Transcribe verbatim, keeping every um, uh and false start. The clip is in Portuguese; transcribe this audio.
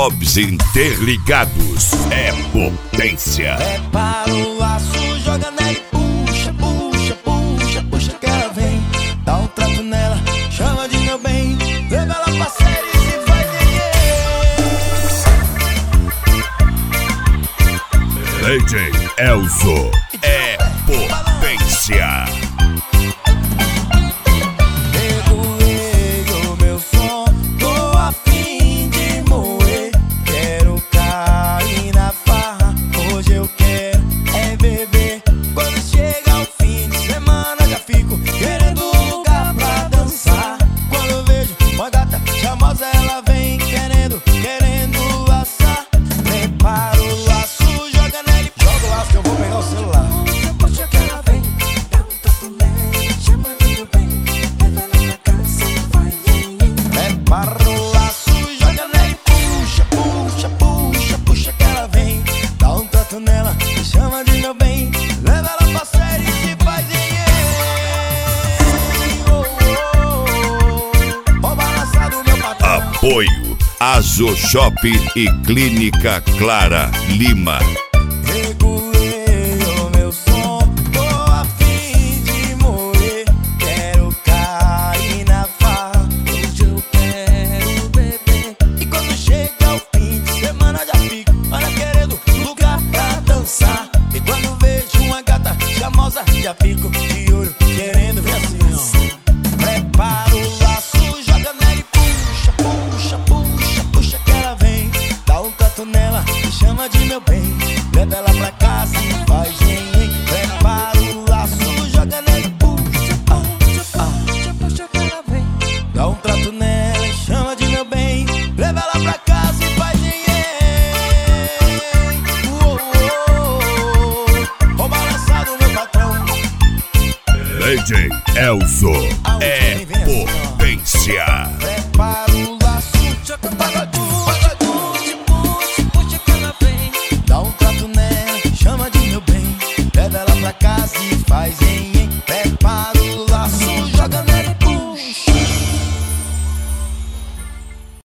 Bob's Interligados é potência. Prepara o laço, joga nela e puxa, puxa, puxa, puxa que ela vem. Dá um trato nela, chama de meu bem, leva ela pra série e se faz D J Elzo é potência. Ela vem querendo, querendo laçar. Prepara o laço, joga nele. Joga o laço que eu vou pegar o celular. Puxa que ela vem, dá um tato nele, chama de meu bem, leva ela pra casa e vai. Prepara o laço, joga nele. Puxa, puxa, puxa, puxa que ela vem. Dá um trato nela, chama de meu bem, leva ela pra série e se faz. Apoio Azo Shop e Clínica Clara Lima. Regulei o meu som, tô a fim de morrer. Quero cair na farra, hoje eu quero beber. E quando chega o fim de semana já fico, olha, querendo lugar pra dançar. E quando vejo uma gata charmosa já fico de olho, querendo ver assim, ó. Prepara o laço, joga nela e puxa, puxa, puxa, puxa que ela vem. Dá um tato nela, me chama de meu bem, leva ela pra casa e faz em. Prepara o laço, joga nela e puxa, puxa, puxa, puxa que ela vem. Dá um trato nela, chama de meu bem, leva ela pra casa e faz em. Uou, uou, o balançado meu patrão. D J Elzo é potência. Prepara o laço, joga o pagodinho, pagodinho, puxa, puxa que ela vem. Dá um trato nela, chama de meu bem, leva ela pra casa e faz em.